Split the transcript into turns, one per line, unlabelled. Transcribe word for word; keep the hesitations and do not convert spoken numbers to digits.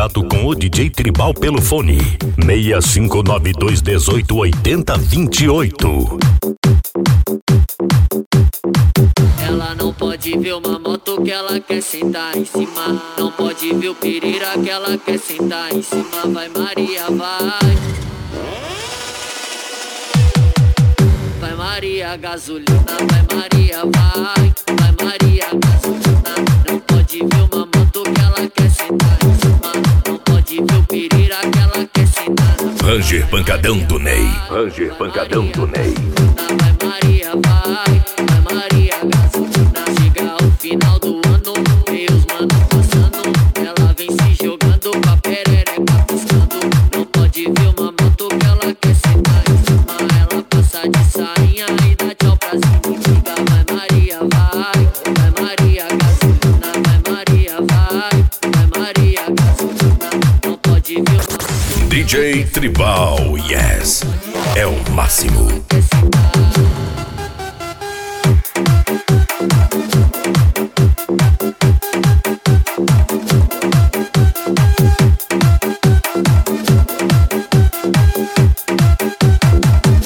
contato com o D J Tribal pelo fone seis cinco nove dois um oito oito zero dois oito.
Ela não pode ver uma moto que ela quer sentar em cima. Não pode ver o pirira que ela quer sentar em cima. Vai Maria, vai. Vai Maria gasolina, vai Maria, vai. Vai Maria gasolina. Não pode ver uma moto que ela quer sentar em cima. Não pode ver o pirira que ela quer sentar.
Ranger Pancadão do Ney. Ranger Pancadão do Ney.
Vai Maria, vai. Vai Maria gasolina. Chega ao final do ano, vê os manos passando. Ela vem se jogando com a perereca piscando. Não pode ver uma moto que ela quer sentar em cima. Ela passa de sainha e dá tchau pras inimigas. Vai Maria, vai. Vai Maria gasolina. Vai Maria, vai. Vai Maria gasolina. Não pode ver uma
D J Tribal, yes, é o máximo.
quer sentar.